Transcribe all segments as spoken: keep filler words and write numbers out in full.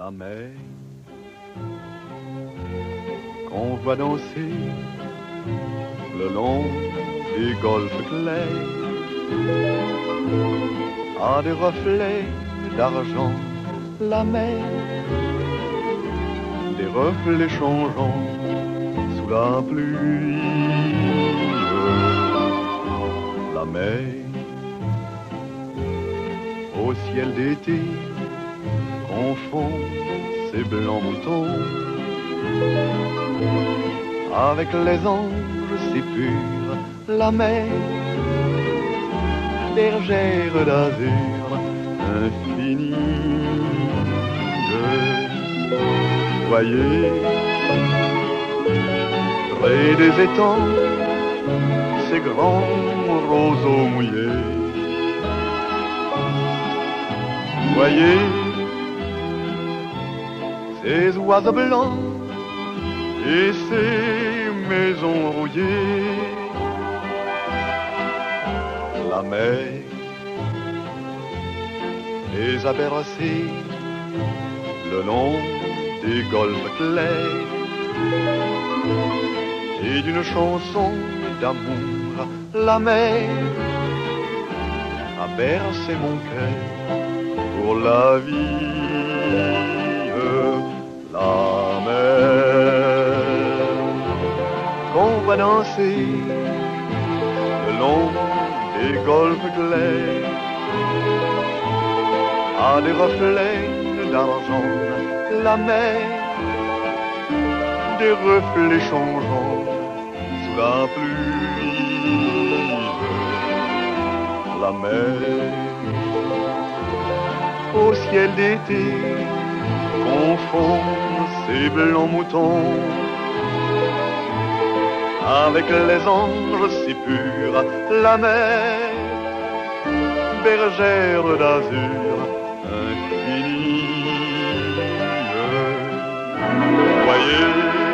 la mer qu'on voit danser le long des golfes clairs a des reflets d'argent, la mer, des reflets changeants sous la pluie. La mer au ciel d'été confond ses blancs moutons avec les anges si purs. La mer, bergère d'azur infinie. Voyez, près des étangs, ces grands roseaux mouillés. Voyez, ces oiseaux blancs et ces maisons rouillées. La mer les a bercés le long des golfes clairs et d'une chanson d'amour. La mer a bercé mon cœur pour la vie. La mer qu'on va danser le long des golfes clairs a des reflets d'argent. La mer, des reflets changeants sous la pluie. La mer au ciel d'été confond ses blancs moutons avec les anges si purs. La mer, bergère d'azur infinie. Voyez,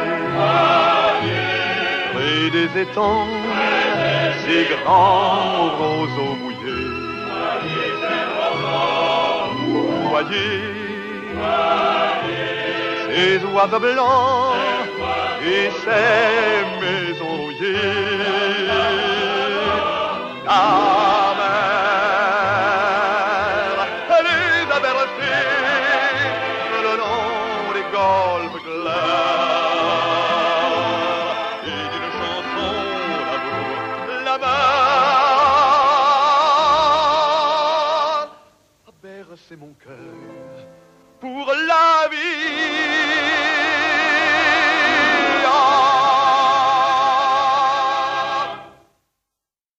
près des étangs, ces grands roseaux mouillés. Voyez, ces oiseaux blancs et ces maisons rouillées. La mer, elle les a bercés le long des golfes clairs et d'une chanson d'amour. La mer a bercé mon cœur pour la vie.